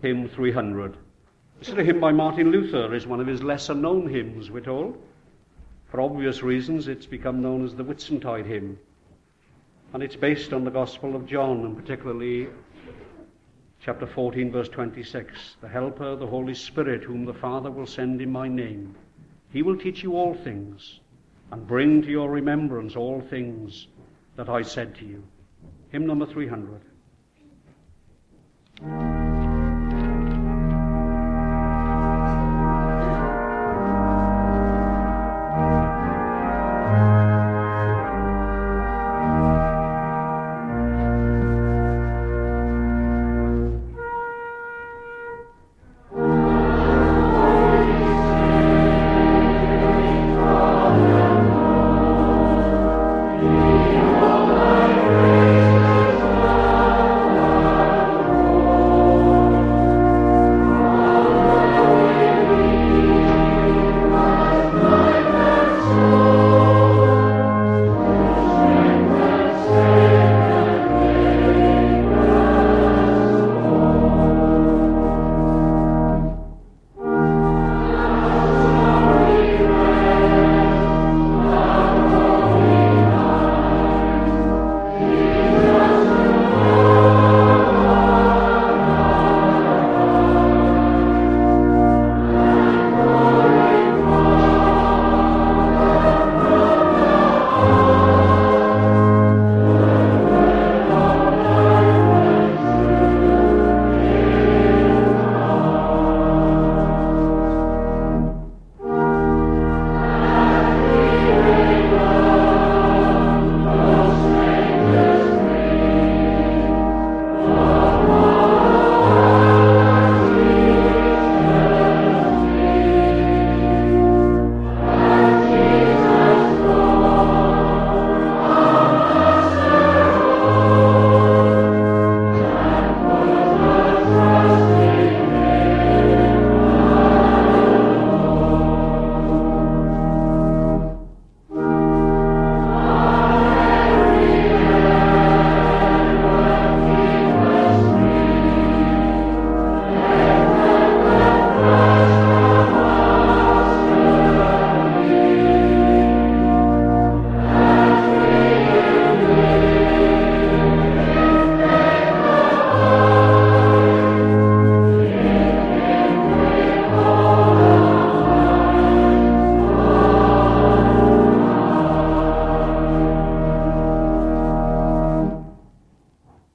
hymn 300. This is a hymn by Martin Luther. Is one of his lesser-known hymns, we're told. For obvious reasons, it's become known as the Whitsuntide hymn. And it's based on the Gospel of John, and particularly chapter 14, verse 26. The Helper, the Holy Spirit, whom the Father will send in my name. He will teach you all things, and bring to your remembrance all things that I said to you. Hymn number 300.